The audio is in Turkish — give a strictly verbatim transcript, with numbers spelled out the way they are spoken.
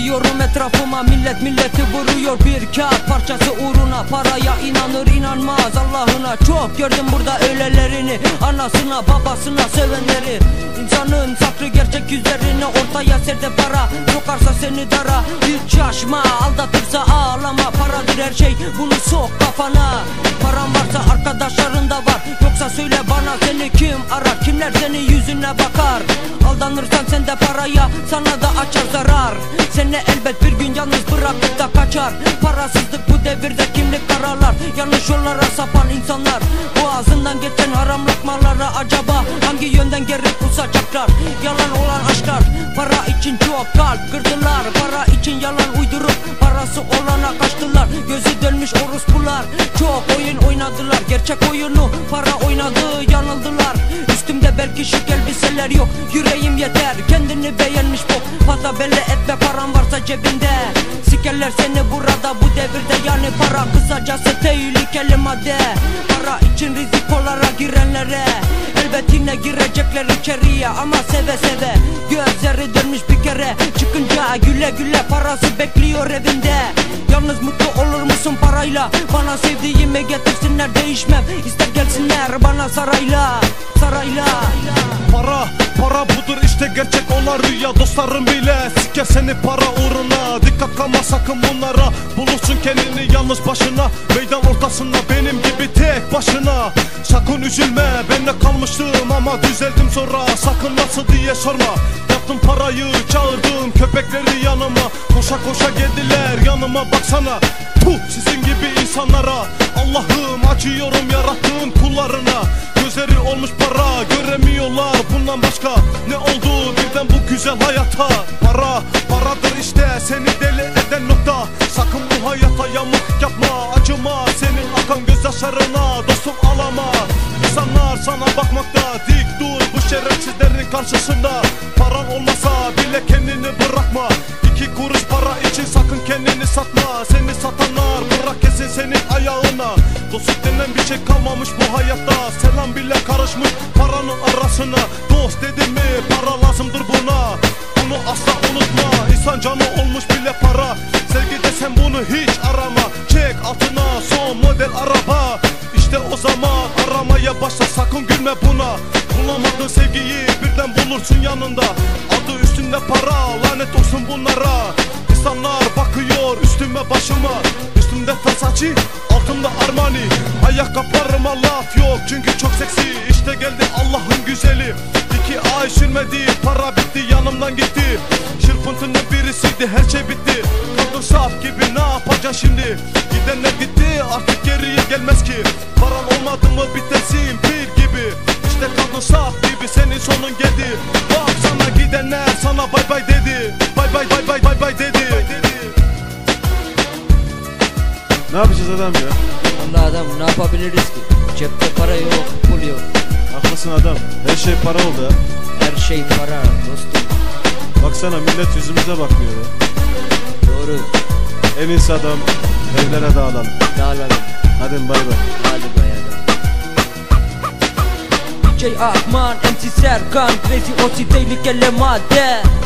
Bakıyorum etrafıma, millet milleti vuruyor. Bir kağıt parçası uğruna paraya inanır inanmaz Allah'ına. Çok gördüm burada öylelerini, anasına babasına sevenleri. İnsanın saklı gerçek yüzlerini ortaya serde para, sokarsa seni dara. Hiç şaşma, aldatırsa ağlama, paradır her şey, bunu sok kafana. Paran varsa arkadaşların da var, yoksa söyle bana seni kim arar? Kimler senin yüzüne bakar? Aldanırsan sen de paraya, sana da açar zarar. Seni elbet bir gün yalnız bırakıp da kaçar. Parasızlık bu devirde kimlik karalar, yanlış yollara sapan insanlar. Boğazından geçen haram lokmalara acaba hangi yönden geri pusacaklar? Yalan olan aşklar, para için çok kalp kırdılar. Para için yalan uydurup parası olana kaçtılar. Gözü dönmüş orospular, çok oyun oynadılar. Gerçek oyunu para oynadı, yanıldılar. Üstümde belki şık elbiseler yok, yüreğim yeter. Kendini beğenmiş bu, fazla belli etme param varsa cebinde. Sikerler seni burada bu devirde, yani para kısacası tehlikeli madde. Para için rizikolara girenlere elbet yine girecekler içeriye, ama seve seve. Gözleri dönmüş bir kere, çıkınca güle güle parası bekliyor evinde. Yalnız mutlu olur musun parayla? Bana sevdiğimi getirsinler, değişmem. İster gelsinler bana sarayla, sarayla. Para, para budur işte gerçek olan rüya. Dostlarım bile siker seni para uğruna. Dikkat kalma sakın bunlara, bulursun kendini yalnız başına. Meydan ortasında benim gibi tek başına. Sakın üzülme, ben de kalmıştım ama düzeldim sonra. Sakın nasıl diye sorma, yaptım parayı, çağırdım köpekleri yanıma. Koşa koşa geldiler yanıma, baksana puh sizin gibi insanlara. Allah'ım acıyorum yarattığın kullarına. Gözleri olmuş para, göremiyorlar bundan başka. Ne oldu birden bu güzel hayata? Para, paradır işte seni deli eden nokta. Sakın bu hayata yamuk yapma, acıma senin akan gözyaşlarına. Dostum ağlama, insanlar sana bakmakta. Dik dur bu şerefsizlerin karşısında. Paran olmasa bile kendini bırakma. İki kuruş para için sakın kendini satma. Seni satanlar bırak kesin senin ayağına. Dostluk denen bir şey kalmamış bu hayatta. Selam bile karışmış paranın arasına. Dost dedim mi para lazımdır buna. Bunu asla unutma, insan canı olmuş bile para. Sevgi desen bunu hiç arama. Çek altına son model araba. İşte o zaman aramaya başla, sakın gülme buna. Bulamadığın sevgiyi birden bulursun yanında. Adı üstünde para, lanet olsun bunlara. İnsanlar bakıyor üstüme başıma. Üstümde Versace, altımda Armani. Ayakkabılarıma laf yok çünkü çok seksi. İşte geldi Allah'ın güzeli. İki ay sürmedi, para bitti yanımdan gitti. Çırpıntının birisiydi, her şey bitti. Kaldım saf gibi, ne yapacaksın şimdi? Gidenler gitti, artık geriye gelmez ki. Paran olmadı mı bitersin bir gibi. İşte kaldın saf gibi, senin sonun geldi. Bak sana gidenler sana bay bay dedi. Bay bay bay bay bay bay dedi. Ne yapacağız adam ya? Allah adam, ne yapabiliriz ki? Cepte para yok, pul yok. Haklısın adam, her şey para oldu ya. Her şey para dostum. Baksana millet yüzümüze bakmıyor ya. Doğru. En iyisi adam, evlere dağılalım. Dağılalım. Hadi bay bay. Hadi bayağı. Şey Akman, M C Serkan, Crazy O C tehlikeli madde.